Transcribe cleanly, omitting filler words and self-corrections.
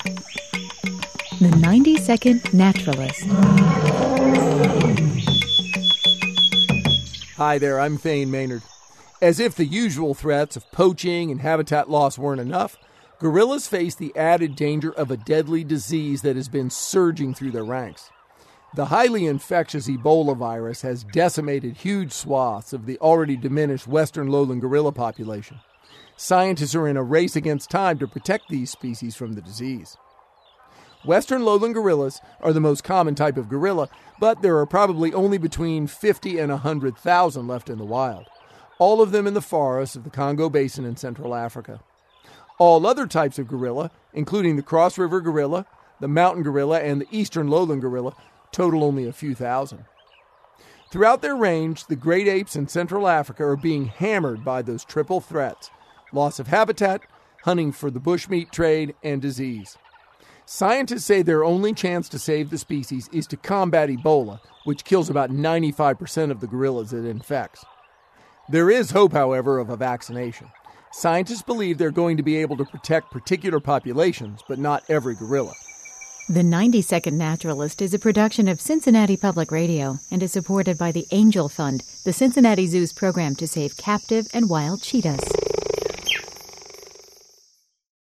The 90-Second Naturalist. Hi there, I'm Thane Maynard. As if the usual threats of poaching and habitat loss weren't enough, gorillas face the added danger of a deadly disease that has been surging through their ranks. The highly infectious Ebola virus has decimated huge swaths of the already diminished western lowland gorilla population. Scientists are in a race against time to protect these species from the disease. Western lowland gorillas are the most common type of gorilla, but there are probably only between 50 and 100,000 left in the wild, all of them in the forests of the Congo Basin in Central Africa. All other types of gorilla, including the cross-river gorilla, the mountain gorilla, and the eastern lowland gorilla, total only a few thousand. Throughout their range, the great apes in Central Africa are being hammered by those triple threats: loss of habitat, hunting for the bushmeat trade, and disease. Scientists say their only chance to save the species is to combat Ebola, which kills about 95% of the gorillas it infects. There is hope, however, of a vaccination. Scientists believe they're going to be able to protect particular populations, but not every gorilla. The 90-Second Naturalist is a production of Cincinnati Public Radio and is supported by the Angel Fund, the Cincinnati Zoo's program to save captive and wild cheetahs.